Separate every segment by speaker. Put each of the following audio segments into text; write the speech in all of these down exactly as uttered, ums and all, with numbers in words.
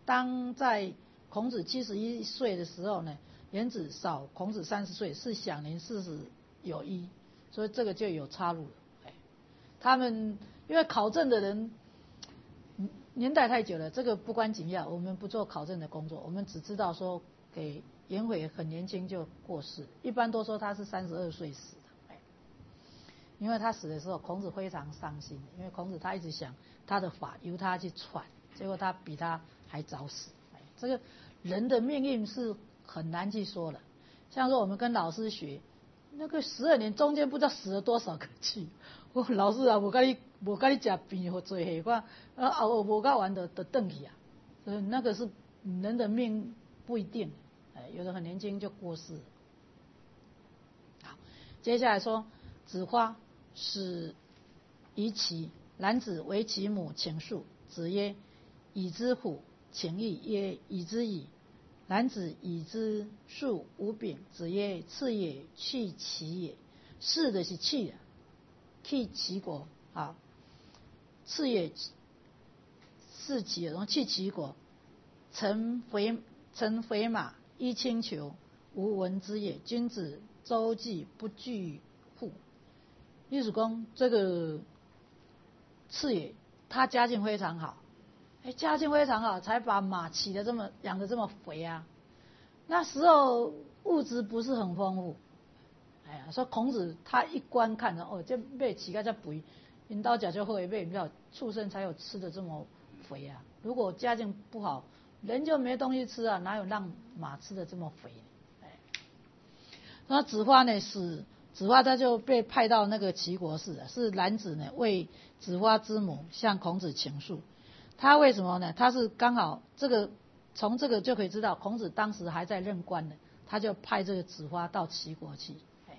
Speaker 1: 当在孔子七十一岁的时候呢，颜子少孔子三十岁，是享年四十有一，所以这个就有差路了。哎，他们因为考证的人年代太久了，这个不关紧要，我们不做考证的工作，我们只知道说给颜回很年轻就过世，一般都说他是三十二岁死的。哎，因为他死的时候，孔子非常伤心，因为孔子他一直想他的法由他去传，结果他比他还早死。哎，这个人的命运是很难去说的。像说我们跟老师学，那个十二年中间不知道死了多少个去。我说老师啊，我跟你我跟你吃病或做下，我啊我我搞完的的顿去啊，所以那个是人的命不一定，哎，有的很年轻就过世了。好，接下来说子花使夷其，男子为其母请诉，子曰：已之乎？请义曰：已之矣。男子已之数无柄，子曰：次也，去其也。是的是去啊，去齐国啊。次也是其，然后去齐国。乘肥乘肥马，衣轻裘，无闻之也。君子周济不惧乎？意思说这个次也他家境非常好。哎，家境非常好，才把马骑得这么养得这么肥啊。那时候物质不是很丰富，哎呀，说孔子他一观看着，哦，这马骑个这肥，引导脚就会被比较畜生才有吃的这么肥啊。如果家境不好，人就没东西吃啊，哪有让马吃的这么肥？哎，那子花呢，是子花他就被派到那个齐国氏，是男子呢为子花之母向孔子请诉。他为什么呢？他是刚好这个，从这个就可以知道，孔子当时还在任官呢，他就派这个子花到齐国去。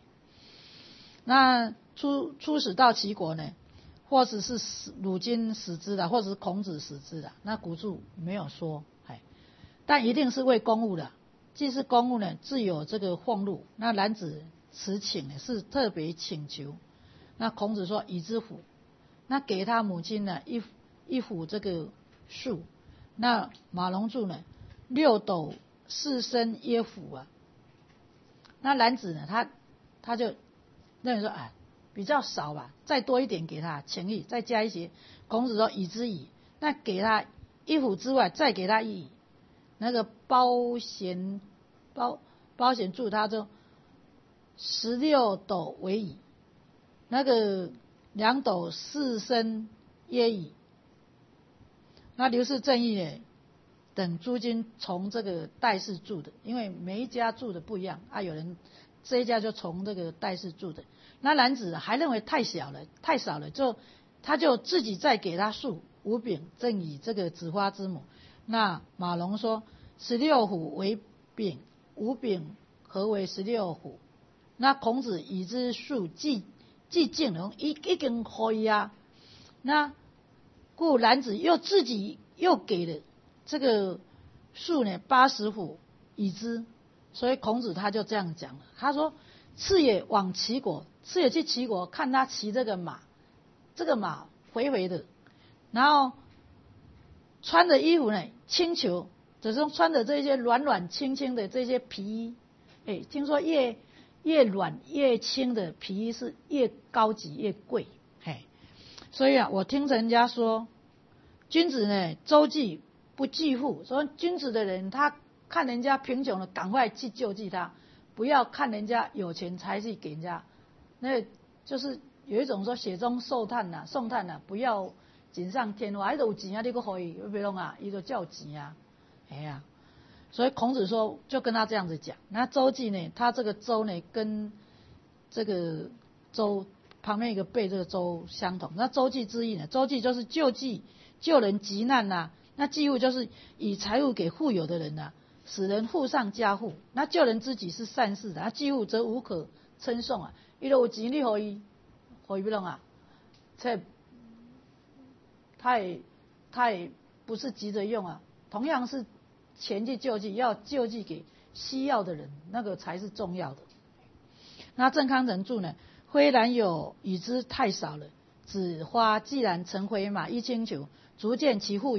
Speaker 1: 那出出使到齐国呢，或者是鲁君使之的，或者是孔子使之的，那古注没有说，哎，但一定是为公务的。既是公务呢，自有这个俸禄。那男子此请呢，是特别请求。那孔子说：已之乎？那给他母亲呢一一幅这个树。那马龙注呢，六斗四升耶府啊。那男子呢，他他就认为说，哎，比较少吧，再多一点给他情谊，再加一些。孔子说：已之矣。那给他一府之外，再给他一矣。那个包贤包包贤注他说十六斗为矣，那个两斗四升耶矣。那刘氏正义呢等诸君从这个戴氏注的，因为每一家注的不一样啊，有人这一家就从这个戴氏注的。那男子还认为太小了，太少了，就他就自己再给他数五柄，正以这个子花之母。那马龙说：十六斛为柄，五柄何为十六斛？那孔子以之数既既尽了，一一根可以啊。那故男子又自己又给了这个数呢八十斛以之，所以孔子他就这样讲了。他说：次也往齐国，次也去齐国看他骑这个马，这个马肥肥的，然后穿的衣服呢轻裘，只是穿的这些软软轻轻的这些皮衣。哎，听说越越软越轻的皮衣是越高级越贵。嘿，所以啊，我听人家说，君子呢周济不济富，说君子的人他看人家贫穷了，赶快去救济他，不要看人家有钱才去给人家。那就是有一种说雪中送炭呐、啊，送炭呐、啊，不要锦上添花，还有钱啊，你个可以，要不弄啊，伊就叫钱啊，哎呀、啊，所以孔子说就跟他这样子讲。那周济呢，他这个周呢跟这个周旁边一个被这个周相同。那周济之意呢，周济就是救济救人急难呐、啊，那济富就是以财物给富有的人呐、啊，使人富上加富。那救人之己是善事的，那济富则无可称颂啊。伊都有钱你可以可以不弄啊，这他也他也不是急着用啊，同样是钱去救济，要救济给需要的人，那个才是重要的。那郑康人注呢，虽然有已之太少了，子花既然乘回马衣轻裘，足见其富有，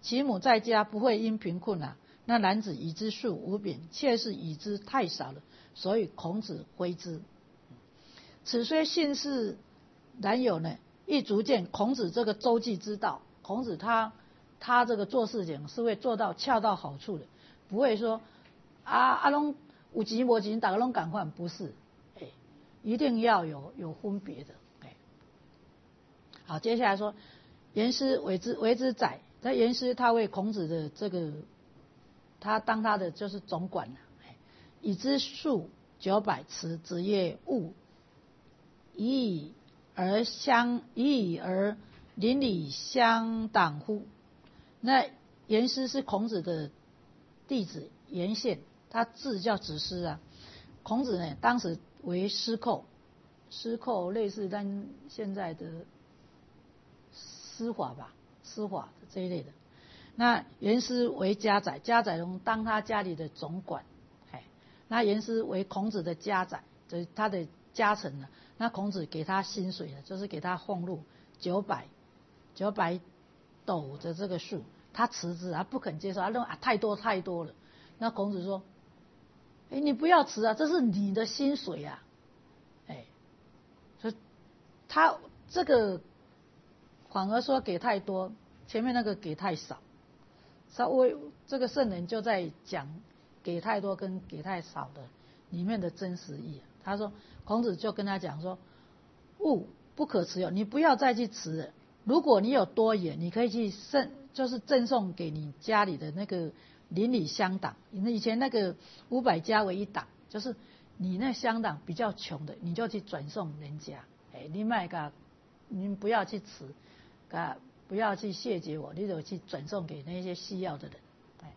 Speaker 1: 其母在家不会因贫困啊。那男子以之数无柄，妾是以之太少了，所以孔子非之。此虽信是，然有呢，亦足见孔子这个周济之道。孔子他他这个做事情是会做到恰到好处的，不会说啊啊拢有钱无钱，大家拢赶快，不是，哎，一定要有有分别的，哎。好，接下来说，颜师为之为之宰。那颜师他为孔子的这个，他当他的就是总管了，以之数九百辞，子曰：勿以以而相以以而邻里相党乎？那颜师是孔子的弟子颜宪，他字叫子师啊。孔子呢，当时为司寇，司寇类似但现在的司法吧，司法这一类的。那颜师为家宰，家宰龙当他家里的总管，哎，那颜师为孔子的家宰，就是他的家臣了。那孔子给他薪水了，就是给他俸禄九百九百斗的这个数，他辞之，他不肯接受，他认为啊太多太多了。那孔子说：“哎，你不要辞啊，这是你的薪水啊，哎，所以他这个反而说给太多，前面那个给太少。”稍微这个圣人就在讲给太多跟给太少的里面的真实意。他说，孔子就跟他讲说，物不可持有，你不要再去持了。如果你有多言，你可以去赠，就是赠送给你家里的那个邻里乡党。以前那个五百家为一党，就是你那乡党比较穷的，你就去转送人家。哎，你卖个，你不要去持，噶。不要去谢绝我，你就去转送给那些需要的人。哎，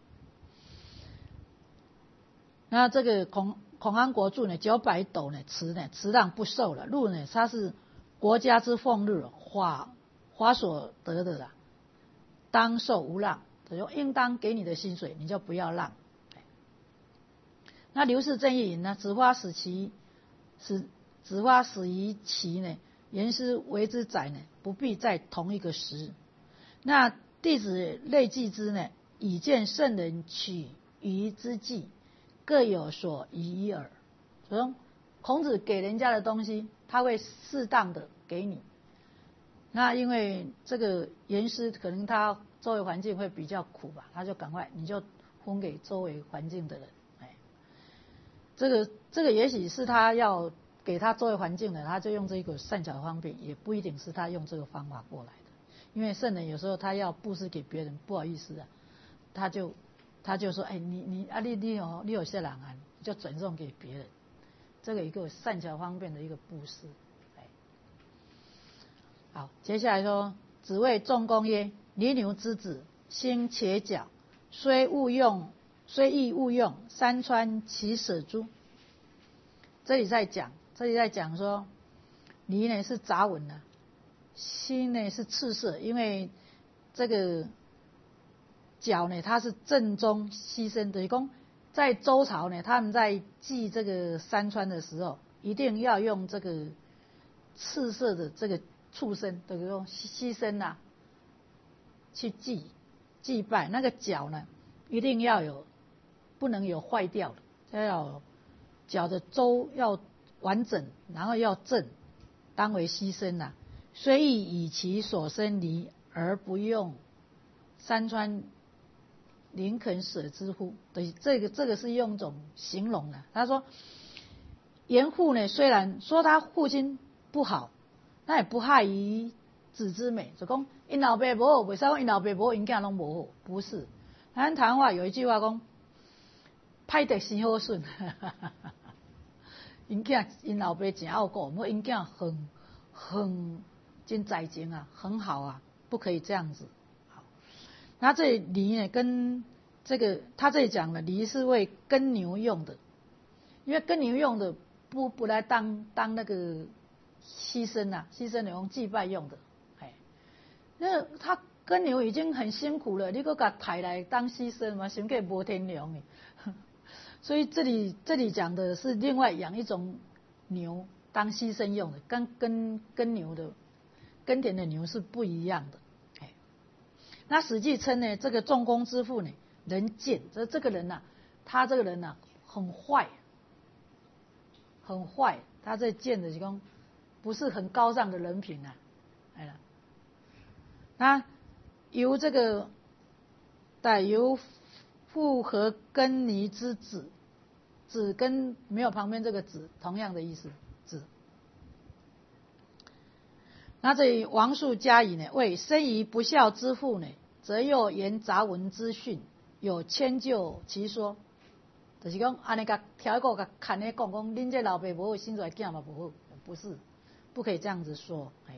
Speaker 1: 那这个孔孔安国柱呢，九百斗呢，辞呢，辞让不受了。禄呢，它是国家之俸禄，法法所得的啦，当受无让，就应当给你的薪水，你就不要让。那刘氏正义呢，子花使其使子花使于其呢。颜师为之宰呢，不必在同一个时。那弟子类祭之呢，以见圣人取于之计，各有所宜耳。所以孔子给人家的东西，他会适当的给你。那因为这个颜师可能他周围环境会比较苦吧，他就赶快你就分给周围环境的人。哎，这个这个也许是他要给他周围环境的，他就用这个善巧方便，也不一定是他用这个方法过来的。因为圣人有时候他要布施给别人，不好意思啊，他就他就说，哎，你你啊，你你有你有些人啊，就转送给别人，这个一个善巧方便的一个布施。哎，好，接下来说，子谓仲弓曰：离牛之子，心且角，虽勿用，虽亦勿用，山川其舍诸？这里在讲。这里在讲说，离呢是杂文的，心呢是赤色，因为这个角呢它是正中牺牲的。讲在周朝呢，他们在祭这个山川的时候，一定要用这个赤色的这个畜生，这个用牺牲啊，去祭祭拜。那个角呢，一定要有，不能有坏掉的，要有角的周要完整，然后要正，当为牺牲啊。虽亦以其所生离而不用，山川林肯舍之乎？对，这个这个是用一种形容的。他说，严父呢，虽然说他父亲不好，那也不害于子之美，就讲因老爸不好，为啥因老爸不好，因囝拢不好？不是，咱台湾话有一句话讲，歹得生好顺。因囝因老爸真傲过，我因囝很很真才情啊，很好啊，不可以这样子。好，那这里犁呢，跟这个他这里讲了，犁是为耕牛用的，因为耕牛用的不不来当当那个牺牲啊，牺牲牛祭拜用的。哎，那他耕牛已经很辛苦了，你搁甲抬来当牺牲嘛，想计无天良诶。所以这里这里讲的是另外养一种牛当牺牲用的，跟跟跟牛的耕田的牛是不一样的。 那史记称呢，这个仲弓之父呢，人贱，这这个人呐、啊，他这个人呐、啊、很坏，很坏，他这贱的是讲不是很高尚的人品呐、啊，哎呀，那由这个带由复合根尼之子，子跟没有旁边这个子同样的意思，子。那这里王述加以呢，为生于不孝之父呢，则又言杂文之训，有迁就其说，就是讲安尼甲挑一个甲看咧讲讲，恁这老爸无好，生出来囝嘛无好，不是，不可以这样子说，哎，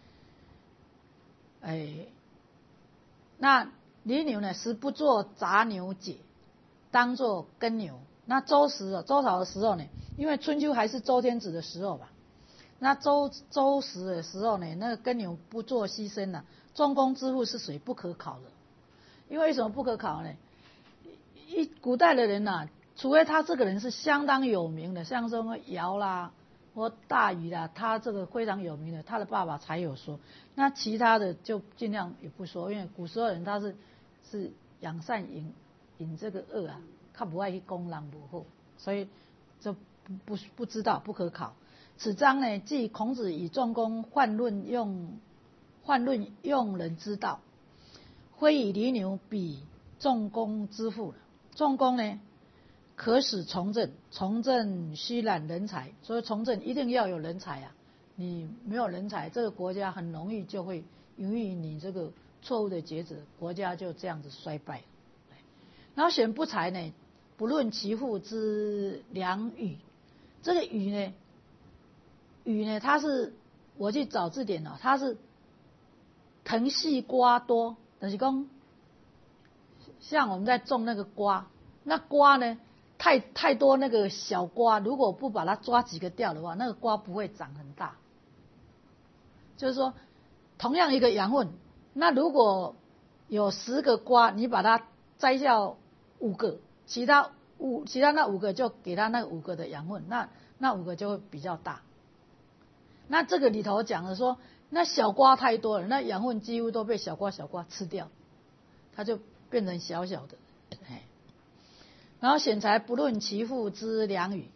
Speaker 1: 哎，那犁牛呢，实不做杂牛解，当做耕牛。那周时啊，周朝的时候呢，因为春秋还是周天子的时候吧。那周周时的时候呢，那个耕牛不做牺牲了、啊，仲弓之父是属于不可考的。因为什么不可考呢？一古代的人呐、啊，除非他这个人是相当有名的，像什么尧啦或大禹啦，他这个非常有名的，他的爸爸才有说。那其他的就尽量也不说，因为古时候人他是是养善引引这个恶啊，他不爱去攻人不好，所以就不不不知道不可考。此章呢，即孔子以仲弓换论用换论用人之道，非以犁牛比仲弓之父。仲弓呢，可使从政，从政须揽人才，所以从政一定要有人才啊！你没有人才，这个国家很容易就会由于你这个错误的抉择，国家就这样子衰败。然后选不才呢，不论其父之良语，这个语呢。雨呢，它是我去找字典了、哦，它是藤系瓜多，就是讲像我们在种那个瓜，那瓜呢太太多那个小瓜，如果不把它抓几个掉的话，那个瓜不会长很大。就是说，同样一个养分，那如果有十个瓜，你把它摘下五个，其他五其他那五个就给它那五个的养分，那那五个就会比较大。那这个里头讲了说，那小瓜太多了，那养分几乎都被小瓜小瓜吃掉，它就变成小小的。然后选才不论其父之良语，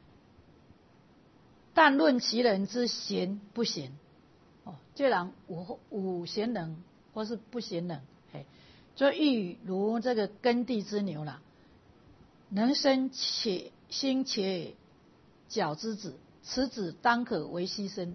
Speaker 1: 但论其人之贤不贤。哦，这人有有贤能或是不贤能，嘿，就欲如这个耕地之牛啦，能生且心且角之子。此子当可为牺牲。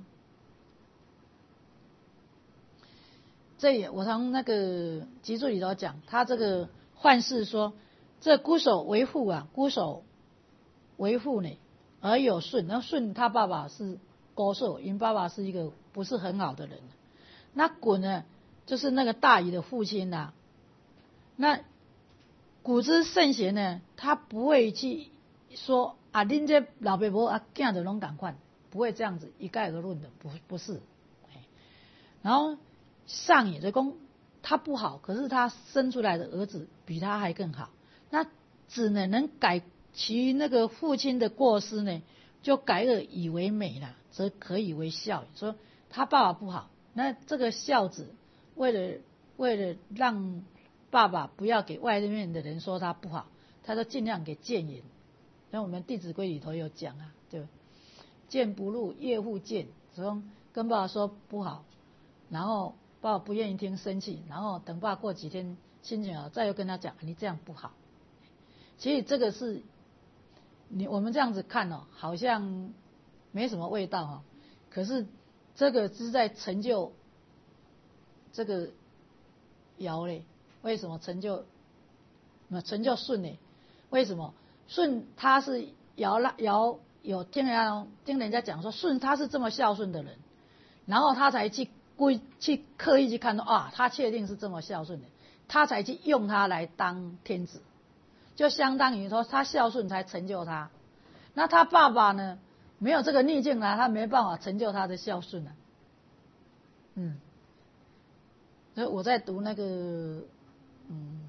Speaker 1: 这也我从那个集注里头讲，他这个幻世说，这孤守为父啊，孤守为父呢，而有舜，那舜他爸爸是高寿，因爸爸是一个不是很好的人。那鲧呢，就是那个大禹的父亲呐、啊。那古之圣贤呢，他不会去说啊，恁这老爸母啊，囝就拢同款，不会这样子一概而论的，不不是。然后上也就讲他不好，可是他生出来的儿子比他还更好，那只能能改其那个父亲的过失呢，就改恶以为美了，则可以为孝。说他爸爸不好，那这个孝子为了为了让爸爸不要给外面的人说他不好，他就尽量给谏言。像我们《弟子规》里头有讲啊，对吧？谏不入，业复谏，说跟爸爸说不好，然后爸爸不愿意听，生气，然后等爸爸过几天心情好，再又跟他讲，你这样不好。其实这个是你我们这样子看哦，好像没什么味道哈、哦，可是这个是在成就这个尧嘞。为什么成就那成就舜呢？为什么舜他是尧了尧有听人家听人家讲说舜他是这么孝顺的人，然后他才去故意去刻意去看到啊，他确定是这么孝顺的，他才去用他来当天子，就相当于说他孝顺才成就他。那他爸爸呢，没有这个逆境呢，他没办法成就他的孝顺啊。嗯，所以我在读那个嗯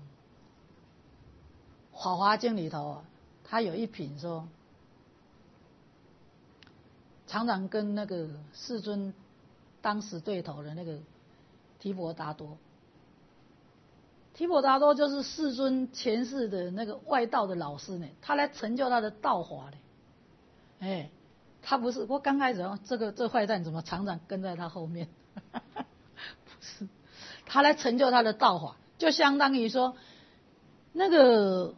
Speaker 1: 《华华经》里头啊，他有一品说，常常跟那个世尊当时对头的那个提婆达多， 提婆达多就是世尊前世的那个外道的老师呢，他来成就他的道法呢。哎，他不是我刚开始这个这坏蛋怎么常常跟在他后面？不是，他来成就他的道法，就相当于说那个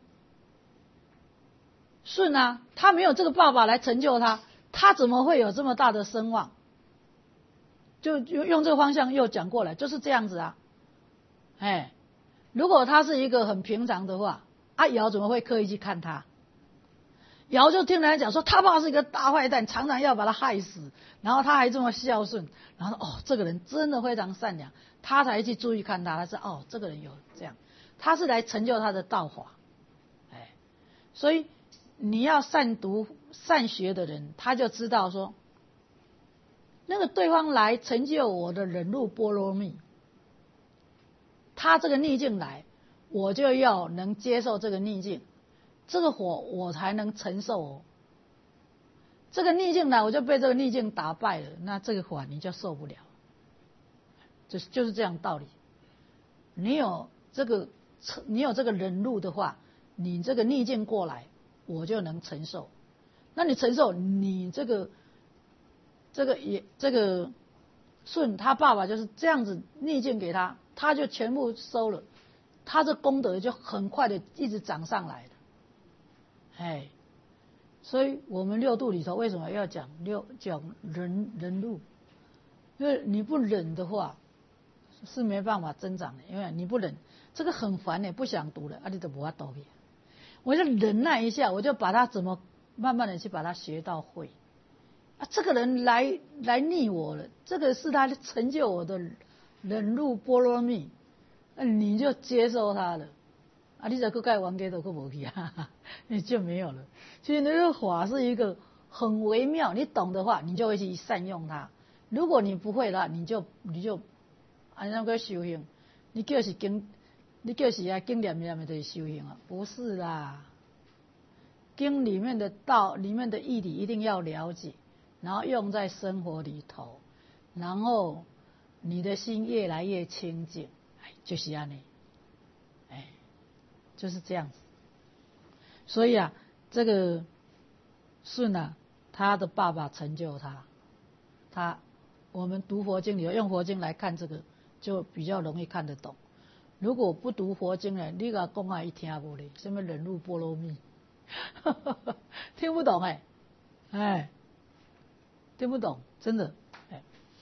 Speaker 1: 舜啊，他没有这个爸爸来成就他，他怎么会有这么大的声望？就用这个方向又讲过来，就是这样子啊。哎，如果他是一个很平常的话，阿尧怎么会刻意去看他？尧就听人家讲说他爸是一个大坏蛋，常常要把他害死，然后他还这么孝顺，然后哦这个人真的非常善良，他才去注意看他，他说哦这个人有这样，他是来成就他的道法。哎，所以你要善读善学的人，他就知道说那个对方来成就我的忍辱波罗蜜，他这个逆境来，我就要能接受这个逆境，这个火我才能承受哦。这个逆境来，我就被这个逆境打败了，那这个火你就受不了，就是就是这样道理。你有这个你有这个忍辱的话，你这个逆境过来，我就能承受。那你承受，你这个这个也这个舜他爸爸就是这样子逆境给他，他就全部收了，他这功德就很快的一直涨上来了。哎，所以我们六度里头为什么要讲六讲忍忍辱？因为你不忍的话是没办法增长的，因为你不忍，这个很烦的，不想读了，啊，你都不法读去。我就忍耐一下，我就把它怎么慢慢的去把它学到会。啊，这个人来来逆我了，这个是他成就我的忍辱波罗蜜，那你就接受他了。啊，你再去盖完给都去无去啊，你就没有了。所以那个法是一个很微妙，你懂的话，你就会去善用它。如果你不会的话，你就你就按那个修行，你就是经，你就是啊经念念的就是修行啊，不是啦。经里面的道，里面的义理一定要了解，然后用在生活里头，然后你的心越来越清净，哎，就是这样的。就是这样子，所以啊，这个舜啊，他的爸爸成就他，他我们读佛经里用佛经来看这个，就比较容易看得懂。如果不读佛经呢，你个讲啊一听不嘞，什么忍辱波罗蜜，听不懂哎，哎，听不懂，真的哎。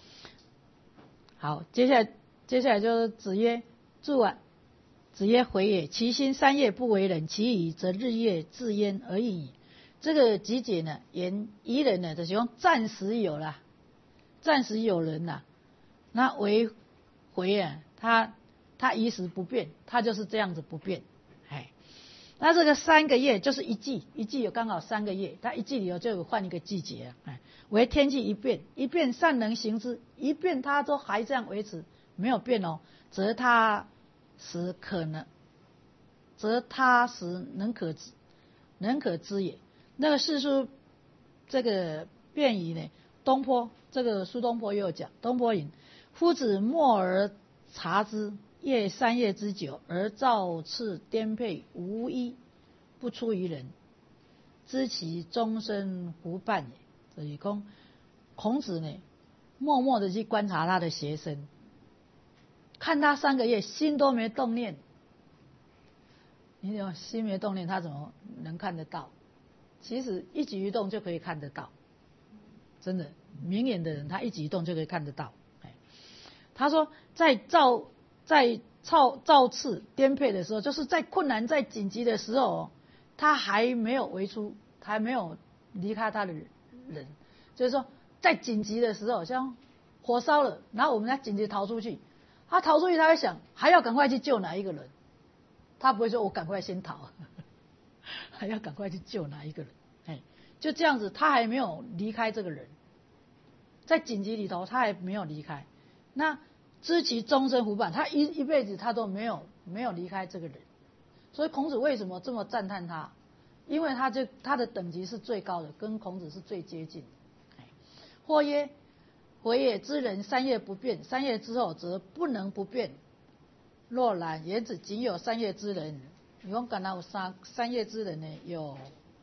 Speaker 1: 好，接下来接下来就是子曰：注啊。子曰：回也，其心三业不为人，其余则日月自焉而已矣。这个集解呢，言宜人呢，就是讲暂时有啦，暂时有人啦，那为回啊，他他一时不变，他就是这样子不变。哎，那这个三个月就是一季，一季有刚好三个月，他一季里头就有换一个季节啊。哎，为天气一变，一变善能行之，一变他都还这样维持，没有变哦，则他。时可能，则他时能可知，能可知也。那个世书这个辩仪呢，东坡这个苏东坡又讲，东坡云：夫子默而察之，夜三月之久，而造次颠沛，无一不出于人，知其终身胡伴也。所以讲，孔子呢，默默的去观察他的学生。看他三个月心都没动念，你有心没动念，他怎么能看得到？其实一举一动就可以看得到，真的明眼的人，他一举一动就可以看得到。他说，在造在造造次颠沛的时候，就是在困难、在紧急的时候，他还没有为出，还没有离开他的人，就是说，在紧急的时候，像火烧了，然后我们要紧急逃出去。他逃出去，他会想还要赶快去救哪一个人，他不会说我赶快先逃，还要赶快去救哪一个人，哎，就这样子，他还没有离开这个人，在紧急里头他还没有离开，那知其终身胡伴，他一一辈子他都没有没有离开这个人，所以孔子为什么这么赞叹他？因为他这他的等级是最高的，跟孔子是最接近的。或曰：回也之人三业不变，三业之后则不能不变。 若然原子仅有三业之人，你讲敢若有三三业之人呢？有，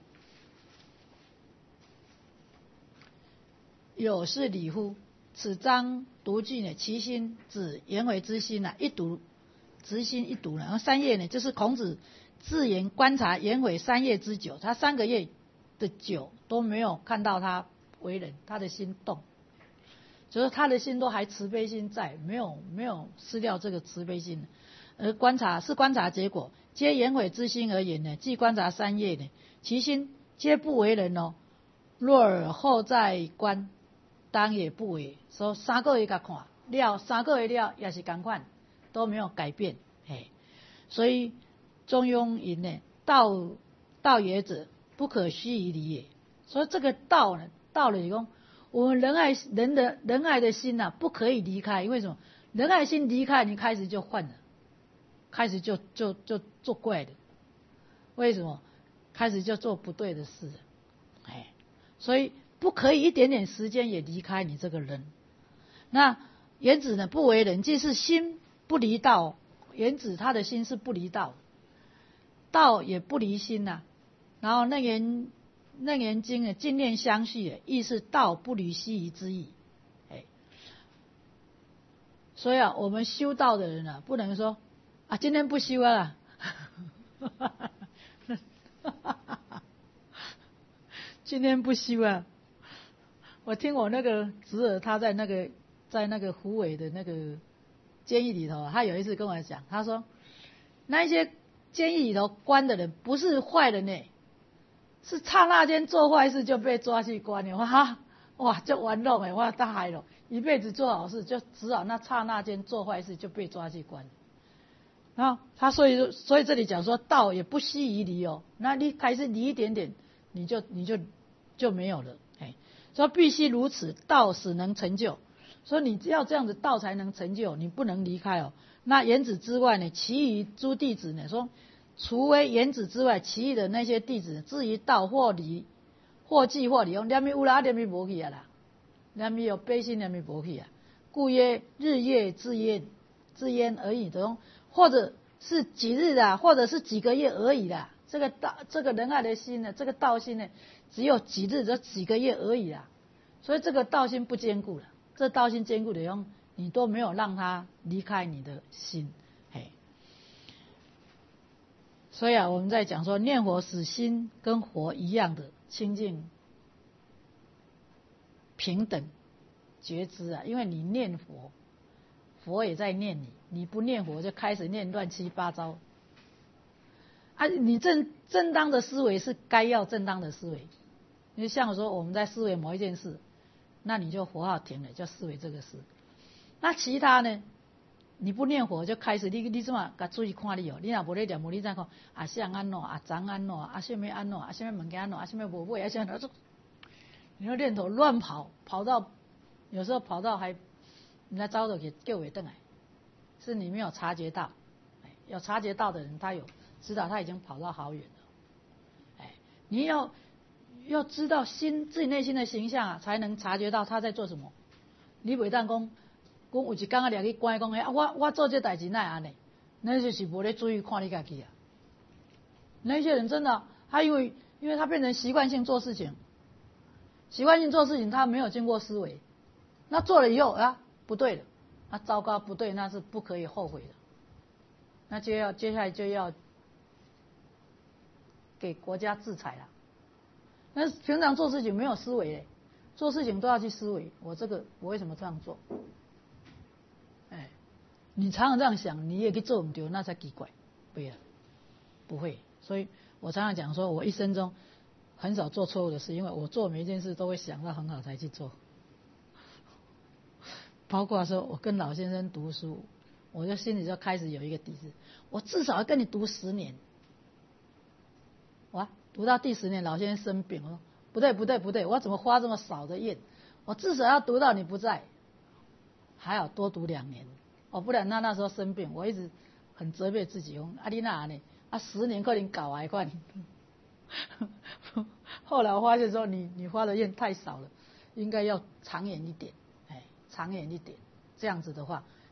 Speaker 1: 有是理乎？此章读句呢，其心指颜回之心啊，一读直心一读呢。然后三业呢，就是孔子自言观察颜回三业之久，他三个月的久都没有看到他为人，他的心动。就是他的心都还慈悲心在，没有没有失掉这个慈悲心，而观察是观察结果，皆颜回之心而言呢，既观察三业呢，其心皆不为人哦。若尔后再观，当也不为。说三个月甲看了，三个月了也是同款，都没有改变。哎，所以中庸云呢，道道也者，不可虚于离也。所以这个道呢，道了以后。我们仁爱人的仁爱的心呐、啊，不可以离开。因为什么？仁爱心离开，你开始就换了，开始就就就做怪的。为什么？开始就做不对的事。哎，所以不可以一点点时间也离开你这个人。那原子呢？不为人，即是心不离道。原子他的心是不离道，道也不离心呐、啊。然后那人。楞严经的净念相续，亦是道不离西夷之意。哎，所以啊，我们修道的人啊，不能说啊，今天不修啊，今天不修啊。我听我那个侄儿，他在那个在那个虎尾的那个监狱里头，他有一次跟我讲，他说那一些监狱里头关的人不是坏人呢。是刹那间做坏事就被抓去关了，哇哇就完了哎，哇大海了，一辈子做好事就只好那刹那间做坏事就被抓去关。然后他所以所以这里讲说道也不稀于离哦，那你开始离一点点，你就你就就没有了，哎，说必须如此，道使能成就。所以你要这样子道才能成就，你不能离开哦。那原子之外呢，其余诸弟子呢说。除非原子之外，其余的那些弟子，至于道或离，或即或离，用念咪有啦，念咪无去啊啦，念咪有悲心，念咪无去啊。故曰日月之焉，之焉而已的，或者是几日啊，或者是几个月而已啦。这个道，这个仁爱的心呢，这个道心呢，只有几日，这几个月而已啦。所以这个道心不坚固了，这道心坚固的用，你都没有让它离开你的心。所以啊，我们在讲说念佛使心跟佛一样的清净平等觉知啊，因为你念佛，佛也在念你，你不念佛就开始念乱七八糟啊。你正正当的思维是该要正当的思维，因为像说我们在思维某一件事，那你就佛号停了，就思维这个事。那其他呢？你不念佛就开始你你怎么甲注意看你哦？你若无咧念佛，你再看啊相安怎啊长安怎啊什么安怎啊什么物件安怎啊什么无买啊什么，你说念头乱跑，跑到有时候跑到还人家招着给救回回来，是你没有察觉到。有察觉到的人，他有知道他已经跑到好远了。哎，你要要知道心自己内心的形象啊，才能察觉到他在做什么。你袂当讲。讲有一天啊，掠去关讲，啊，我我做这代志哪会安尼？那就是无咧注意看你家己啊。那些人真的，他因为因为他变成习惯性做事情，习惯性做事情，他没有经过思维，那做了以后啊，不对了，啊，糟糕，不对，那是不可以后悔的。那就要接下来就要给国家制裁了。那平常做事情没有思维，做事情都要去思维，我这个我为什么这样做？哎，你常常这样想，你也去做不对，那才奇怪，不要，不会。所以我常常讲说，我一生中很少做错误的事，因为我做每一件事都会想到很好才去做。包括说我跟老先生读书，我就心里就开始有一个底子，我至少要跟你读十年。哇，读到第十年，老先生生病，我说不对不对不对，我怎么花这么少的愿？我至少要读到你不在。还好多读两年，哦，不然他那时候生病，我一直很责备自己，说啊你那呢？啊十年可能搞还快。后来我发现说你你花的愿太少了，应该要长远一点，哎，长远一点，这样子的话，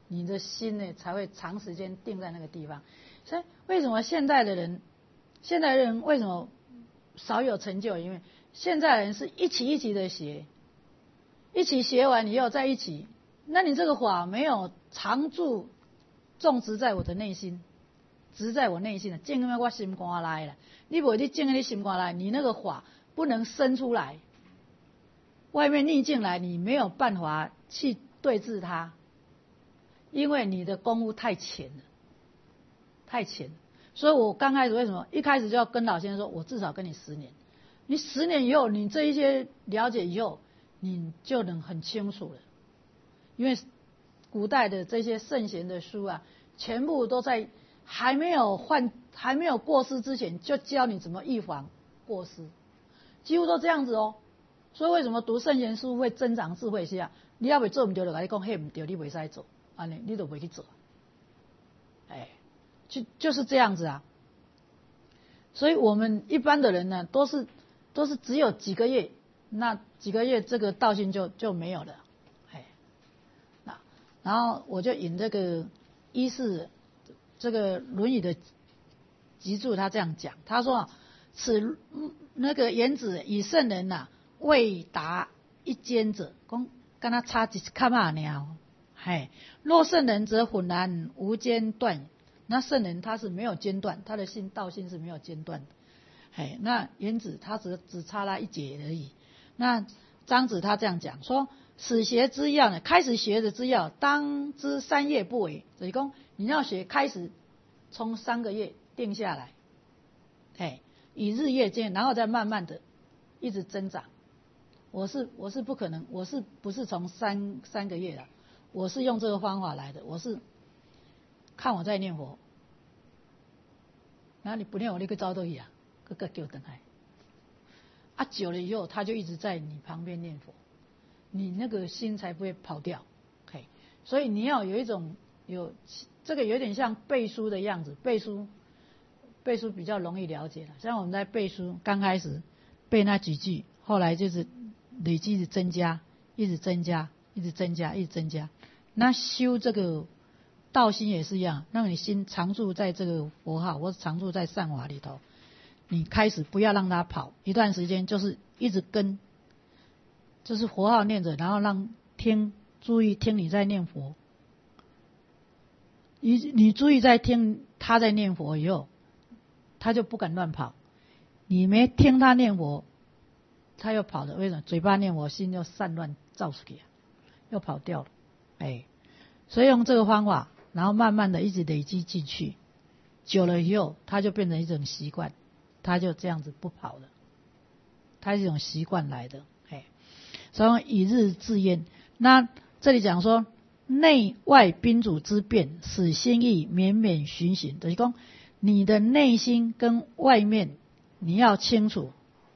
Speaker 1: 你的心呢才会长时间定在那个地方。所以为什么现代的人，现代人为什么少有成就？因为现在人是一期一期的学，一起学完以后再一起，那你这个法没有常住种植在我的内心，植在我内心了，种在我心肝来了。你不你种在你心肝来，你那个法不能生出来，外面逆境来，你没有办法去对治它，因为你的功夫太浅了，太浅了。所以我刚开始为什么一开始就要跟老先生说，我至少跟你十年，你十年以后，你这一些了解以后，你就能很清楚了。因为古代的这些圣贤的书啊，全部都在还没有患还没有过世之前，就教你怎么预防过世，几乎都这样子哦。所以为什么读圣贤书会增长智慧？是啊，你要未做唔对，就跟你讲，迄唔对，你袂使做，安尼你都袂去做。哎，就就是这样子啊。所以我们一般的人呢，都是都是只有几个月，那几个月这个道心就就没有了。哎，那然后我就引这个一是这个《论语》的集注，他这样讲，他说：“此那个言子以圣人呐、啊，未达一间者，讲跟他差一卡嘛尔。嘿，若圣人则浑然无间断。”那圣人他是没有间断，他的心道心是没有间断的。哎，那言子他只只差那一节而已。那张子他这样讲说：始学之要呢，开始学的之要，当知三月不为。所以讲你要学，开始从三个月定下来，哎，以日月间，然后再慢慢的一直增长。我是我是不可能，我是不是从三三个月的？我是用这个方法来的，我是。看我在念佛，然后你不念我，你去找倒去啊，个个叫等来。啊，久了以后，他就一直在你旁边念佛，你那个心才不会跑掉。OK， 所以你要有一种有这个有点像背书的样子，背书背书比较容易了解了。像我们在背书，刚开始背那几句，后来就是累积的增加，一直增加，一直增加，一直增加。那修这个。道心也是一样，让你心常住在这个佛号，或者常住在善法里头。你开始不要让它跑，一段时间就是一直跟，就是佛号念着，然后让听，注意听你在念佛。你你注意在听他在念佛以后，他就不敢乱跑。你没听他念佛，他又跑了。为什么？嘴巴念佛，心又散乱造出去，又跑掉了。哎，所以用这个方法。然后慢慢的一直累积进去，久了以后，它就变成一种习惯，它就这样子不跑了，它是一种习惯来的，哎，所以以日制焉。那这里讲说，内外宾主之变，使心意绵绵循行，就是说，你的内心跟外面你要清楚，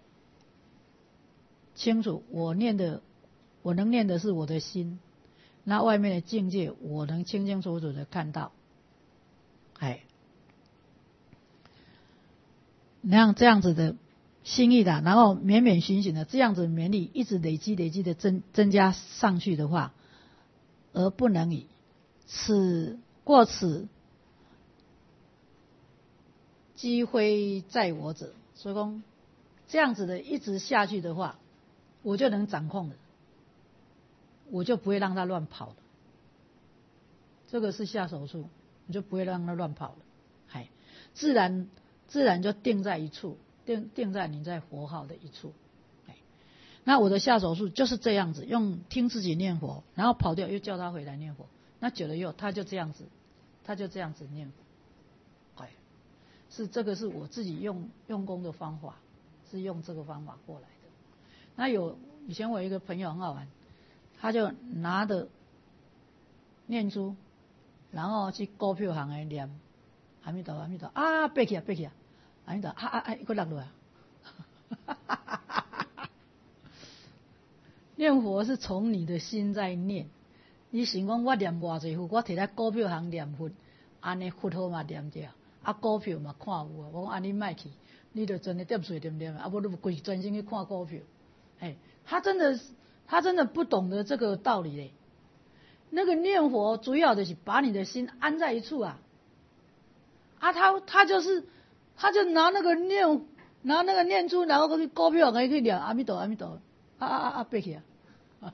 Speaker 1: 清楚我念的，我能念的是我的心。那外面的境界，我能清清楚楚的看到，哎，那样这样子的心意的，然后绵绵循行的这样子绵力，一直累积累积的增增加上去的话，而不能已，此过此积灰在我者，所以说这样子的一直下去的话，我就能掌控了。我就不会让他乱跑了，这个是下手术，你就不会让他乱跑了，哎，自然自然就定在一处，定定在你在佛号的一处，哎，那我的下手术就是这样子，用听自己念佛，然后跑掉又叫他回来念佛，那久了以后他就这样子，他就这样子念佛，哎，是这个是我自己用用功的方法，是用这个方法过来的。那有以前我有一个朋友很好玩。他就拿着念珠，然后去股票行来念阿弥陀阿弥陀啊，背起啊背起啊，阿弥陀啊啊啊，一个落落啊！念佛是从你的心在念，你想讲我念偌济佛，我摕来股票行念佛，安尼佛号嘛念着，啊股票嘛看有啊，我讲安尼卖去，你就真的点水点点啊，不你规专心去看股票，哎，他真的是。他真的不懂得这个道理嘞， 那个念佛主要的是把你的心安在一处啊，啊他他就是他就拿那个念拿那个念珠，然后去股票可以去念阿弥陀阿弥陀，啊啊啊啊背起啊，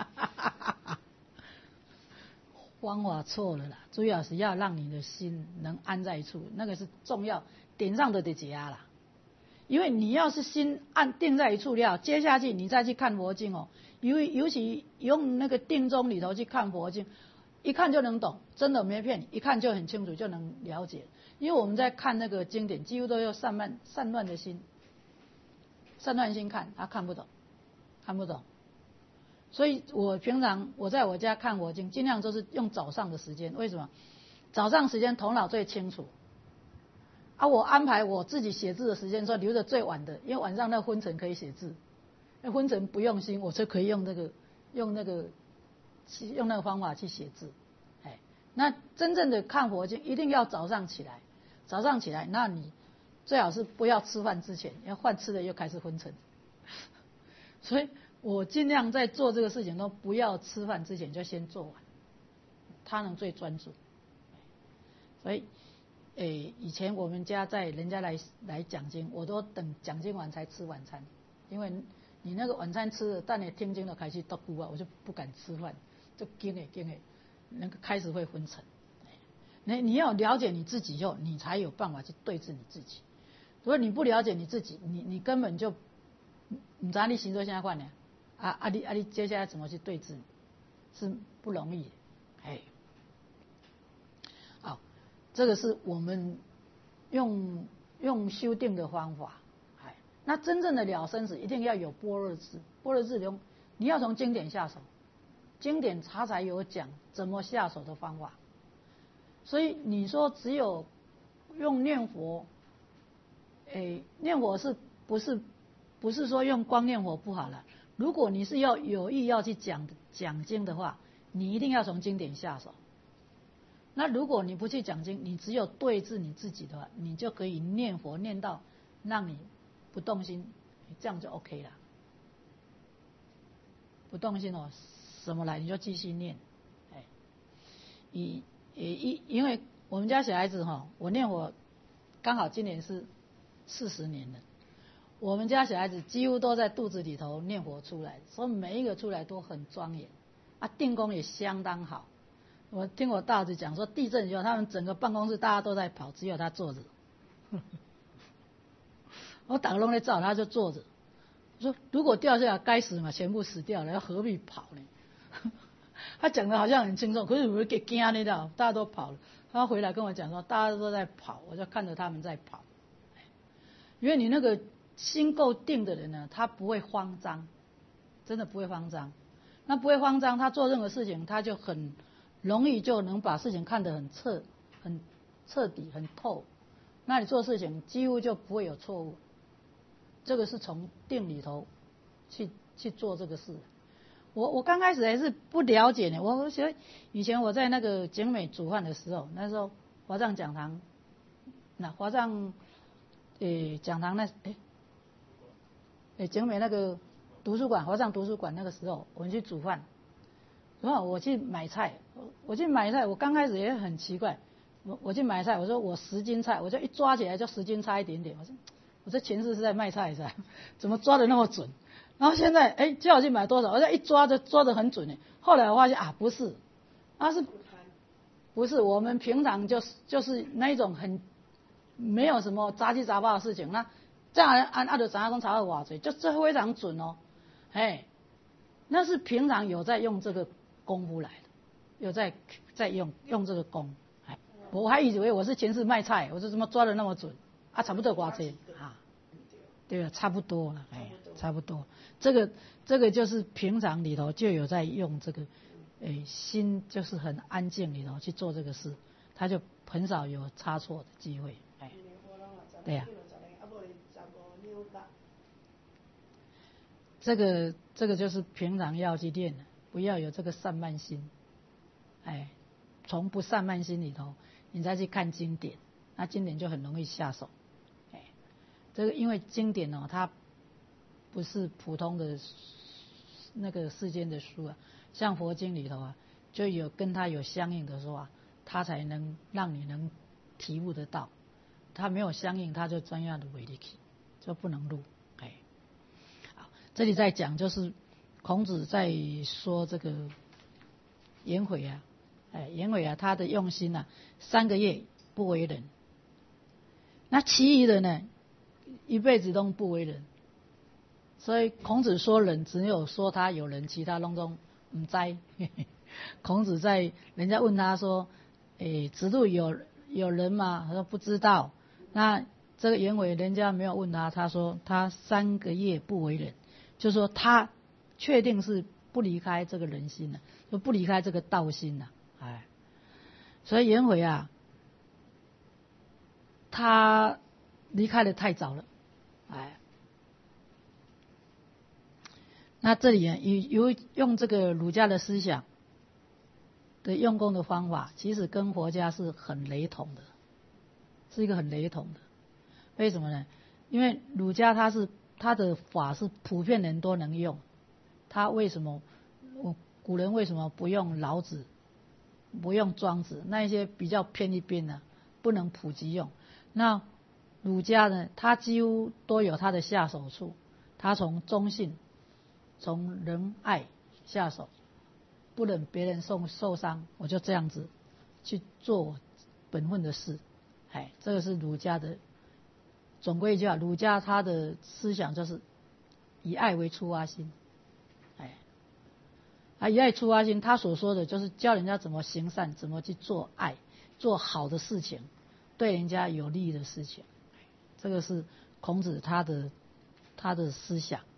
Speaker 1: 方法错了啦，主要是要让你的心能安在一处，那个是重要点上的得加啦。因为你要是心安定在一处了，接下去你再去看佛经哦，尤尤其用那个定中里头去看佛经，一看就能懂，真的没骗你，一看就很清楚，就能了解。因为我们在看那个经典，几乎都要散漫散乱的心，散乱心看，他看不懂，看不懂。所以我平常我在我家看佛经，尽量都是用早上的时间，为什么？早上时间头脑最清楚。啊，我安排我自己写字的时间，说留着最晚的，因为晚上那昏沉可以写字，那昏沉不用心，我就可以用那个用那个用那个方法去写字。哎，那真正的看佛经一定要早上起来，早上起来，那你最好是不要吃饭之前，要饭吃了又开始昏沉。所以我尽量在做这个事情都不要吃饭之前就先做完，他能最专注。所以。诶，以前我们家在人家来来讲经，我都等讲经完才吃晚餐，因为你那个晚餐吃了，但你听经了开始叨咕啊，我就不敢吃饭，就惊诶惊诶，那个开始会昏沉。你你要了解你自己以后，你才有办法去对治你自己。如果你不了解你自己，你你根本就你知道你行做现在换呢，啊啊你啊你接下来怎么去对治你，是不容易的，哎。这个是我们用用修定的方法，哎，那真正的了生死一定要有般若智，般若智中你要从经典下手，经典它才有讲怎么下手的方法。所以你说只有用念佛，哎，念佛是不是不是说用光念佛不好了？如果你是要有意要去讲讲经的话，你一定要从经典下手。那如果你不去讲经，你只有对治你自己的话，你就可以念佛念到让你不动心，这样就 OK 了。不动心哦，什么来你就继续念，哎，以以因为我们家小孩子哈，我念佛刚好今年是四十年了，我们家小孩子几乎都在肚子里头念佛出来，所以每一个出来都很庄严，啊，定功也相当好。我听我大儿子讲说，地震以后他们整个办公室大家都在跑，只有他坐着。我打个窿在照，他就坐着。我说如果掉下来该死嘛，全部死掉了，要何必跑呢？他讲的好像很轻松，可是我给惊那道，大家都跑了。他回来跟我讲说，大家都在跑，我就看着他们在跑。因为你那个心够定的人呢，他不会慌张，真的不会慌张。那不会慌张，他做任何事情他就很容易就能把事情看得很彻、很彻底、很透。那你做事情几乎就不会有错误。这个是从定里头去去做这个事。我我刚开始还是不了解呢。我觉得以前我在那个景美煮饭的时候，那时候华藏讲堂，那华藏诶讲堂那诶诶景美那个图书馆，华藏图书馆那个时候，我们去煮饭。然后我去买菜，我去买菜，我刚开始也很奇怪，我我去买菜，我说我十斤菜，我就一抓起来就十斤差一点点，我说我这前世是在卖菜是吧？怎么抓的那么准？然后现在哎叫我去买多少，我这一抓就抓得很准呢。后来我发现啊不是，那是不是我们平常就是就是那一种很没有什么杂七杂八的事情，那这样按按照杂工查二瓦锤，就这非常准哦，哎，那是平常有在用这个功夫来的，有在在用用这个功，哎，我还以为我是前世卖菜，我说怎么抓的那么准啊？差不多多少钱啊？对啊，差不多了，哎，差不多。这个这个就是平常里头就有在用这个，哎，心就是很安静里头去做这个事，他就很少有差错的机会，哎，对呀、啊。这个这个就是平常要去练的，不要有这个散漫心，哎，从不散漫心里头，你再去看经典，那经典就很容易下手，哎，这个因为经典哦，它不是普通的那个世间的书啊，像佛经里头啊， 就有跟他有相应的说啊，他才能让你能体悟得到。他没有相应，他就专样的违力气，就不能入。哎，好，这里在讲就是孔子在说这个颜回啊，哎，颜回啊，他的用心啊，三个月不为人，那其余的呢，一辈子都不为人。所以孔子说人，只有说他有人，其他拢中唔知。孔子在人家问他说：“诶，子路有有人吗？”他说不知道。那这个颜回人家没有问他，他说他三个月不为人，就说他确定是不离开这个人心了，就不离开这个道心了。哎，所以颜回啊，他离开的太早了。哎。那这里啊，有有用这个儒家的思想的用功的方法，其实跟佛家是很雷同的，是一个很雷同的。为什么呢？因为儒家它是它的法是普遍人都能用，它为什么我古人为什么不用老子，不用庄子，那一些比较偏一边呢，不能普及用？那儒家呢，它几乎都有它的下手处，它从忠信。从仁爱下手，不忍别人受受伤，我就这样子去做我本分的事。哎，这个是儒家的总归一句话，儒家他的思想就是以爱为出发心。哎，啊，以爱出发心，他所说的就是教人家怎么行善，怎么去做爱，做好的事情，对人家有利的事情。这个是孔子他的他的思想。